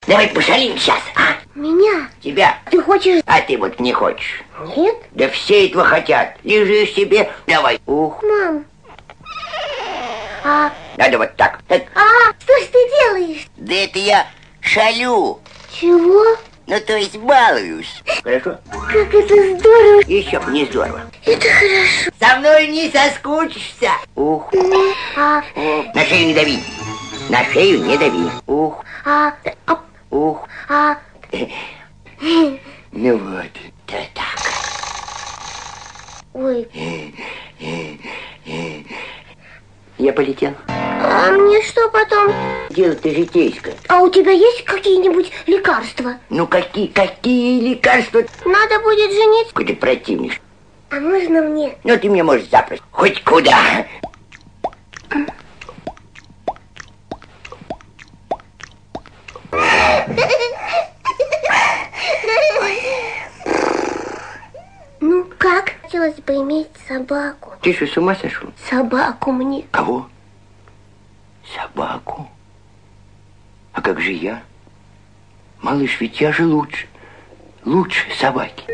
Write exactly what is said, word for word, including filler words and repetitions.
Давай пошалим сейчас, а? Меня? Тебя. Ты хочешь? А ты вот не хочешь. Нет? Да все этого хотят. Лежи себе. Давай. Ух. Мам. А... Надо вот так. Так. А, что ж ты делаешь? Да это я шалю. Чего? Ну, то есть балуюсь. Хорошо? Как это здорово. Еще б не здорово. Это хорошо. Со мной не соскучишься. Ух. А... Ух. На шею не дави. На шею не дави. Ух. А... а... Ух. А... Ну вот. Да так. Ой. Я полетел. А мне что потом? Дело-то житейское. А у тебя есть какие-нибудь лекарства? Ну какие, какие лекарства? Надо будет жениться. Какой ты противник. А можно мне? Ну ты мне можешь запросто. Хоть куда. Ну как? Хотелось бы иметь собаку. Ты что, с ума сошел? Собаку мне. Кого? Собаку? А как же я? Малыш, ведь я же лучше. Лучше собаки.